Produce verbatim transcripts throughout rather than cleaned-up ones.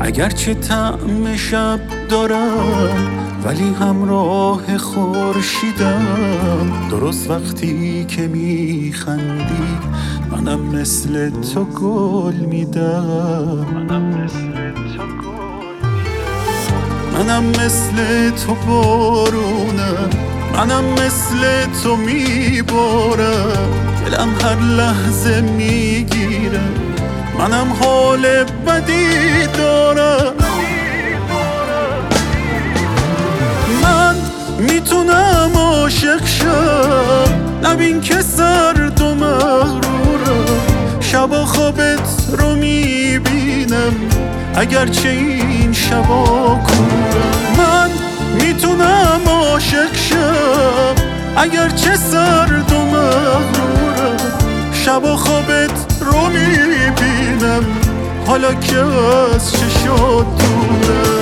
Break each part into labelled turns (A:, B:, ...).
A: اگرچه طعم شب دارم ولی همراه خورشیدم. درست وقتی که میخندی منم مثل تو گل میدم. منم مثل تو گل میدم. منم مثل تو بارونم، منم مثل تو میبارم. دلم هر لحظه میگیره، منم حال بدی دارم. من میتونم عاشق شم، نبین که سرد و مغرورم. شبا خوابت رو میبینم اگرچه این شبا کورم. من میتونم عاشق شم اگرچه سرد و مغرورم. شبا خوابت رو میبینم حالا که از چشات دورم.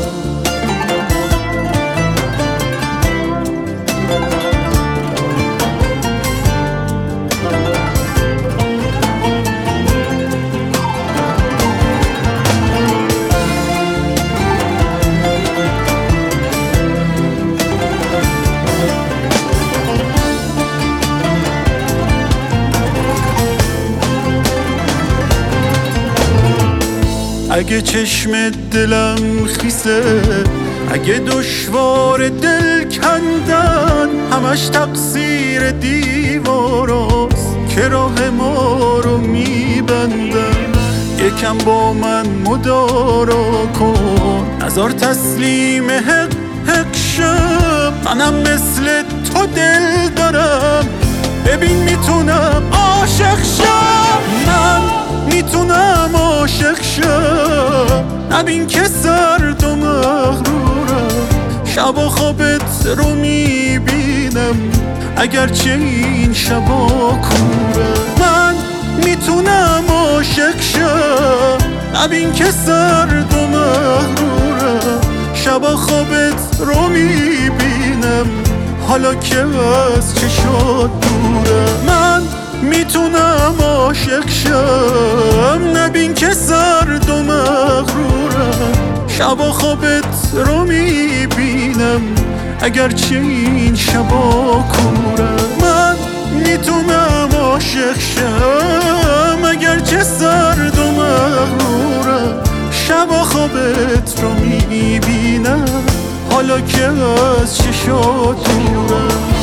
A: اگه چشم دلم خیسه، اگه دشوار دل کندن، همش تقصیر دیواراست که راه ما رو میبندن. یکم با من مدارا کن، نذار تسلیم حق حق شم. منم مثل تو دل دارم، ببین میتونم عاشق شم. من میتونم عاشق شم، نبین که سرد و مغرورم. شبا خوابت رو میبینم اگرچه این شبا کورم. من میتونم عاشق شم، نبین که سرد و مغرورم. شبا خوابت رو میبینم حالا که از چشات دورم. من میتونم عاشق شم، نبین که سرد و مغرورم. شبا خوابت رو میبینم اگرچه این شبا کورم. من میتونم عاشق شم اگرچه سرد و مغرورم. شبا خوابت رو میبینم حالا که از چشات دورم.